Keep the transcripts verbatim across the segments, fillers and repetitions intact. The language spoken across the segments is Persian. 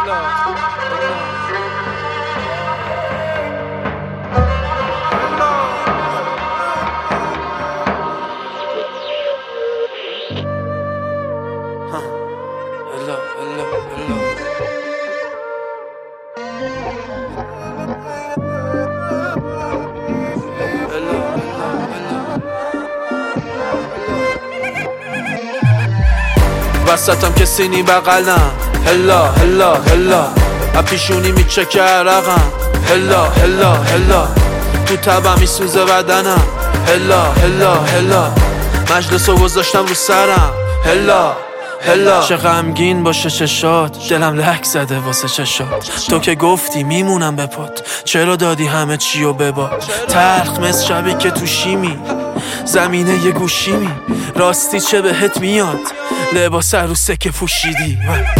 وسطم کسی نی بغلم هلا هلا هلا اپیشونی میچکه عرقم هلا هلا هلا تو تبم میسوزه بدنم هلا هلا هلا مجلسو گذاشتم رو سرم هلا هلا چه غمگین باشه چشات دلم لک زده واسه چشات تو که گفتی میمونم به پات چرا دادی همه چیو بباد تلخ مثل شبی که تو شیمی زمینه یه گوشیمی راستی چه بهت میاد لباس عروسه که پوشیدی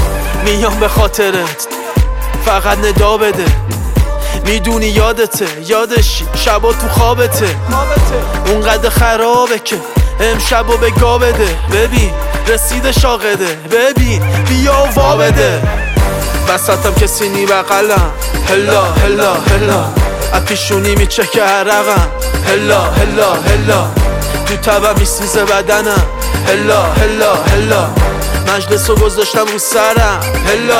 میام به خاطرت فقط ندا بده میدونی یادته یادشی شبا تو خوابته اونقدر خرابه که امشبو به گا بده ببین رسید شاقده ببین بیا و وا بده وسطم کسی نی بغلم هلا هلا هلا اپیشونی میچکه عرقم هلا هلا هلا تو تبم میسوزه بدنم هلا هلا هلا مجلسو گذاشتم رو سرم هلا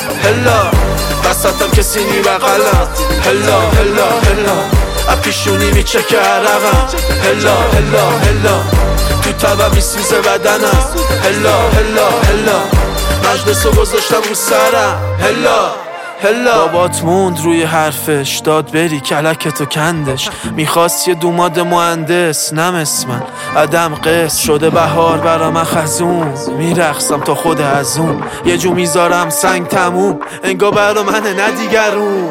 هلا وسطم کسی نی بغلم هلا هلا هلا اپیشونی میچکه عرقم هلا هلا هلا تو تبم میسوزه بدنم هلا هلا هلا مجلسو گذاشتم رو سرم هلا هلا بابات موند روی حرفش داد بری کلکتو کندش میخواست یه دوماد مهندس نمس من عدم قص شده بهار برا من خزون میرقصم تا خود ازون یه جو میذارم سنگ تموم انگا برا منه ندیگرون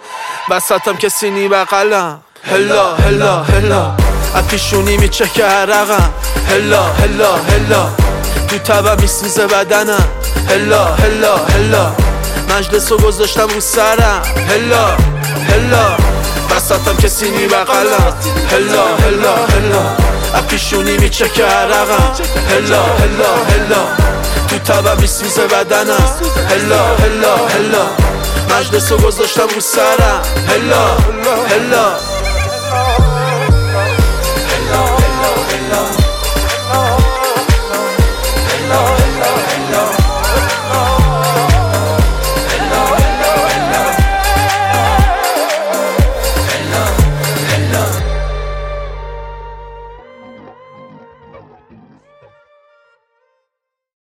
وسطم کسی نی بغلم هلا هلا هلا اپیشونی میچکه عرقم هلا هلا هلا تو تبم میسوزه بدنم هلا هلا هلا مجلسو گذاشتم رو سرم هلا هلا وسطم کسی نی بغلم هلا هلا هلا اپیشونی میچکه عرقم هلا هلا هلا تو تبم میسوزه بدنم هلا هلا هلا مجلسو گذاشتم رو سرم هلا هلا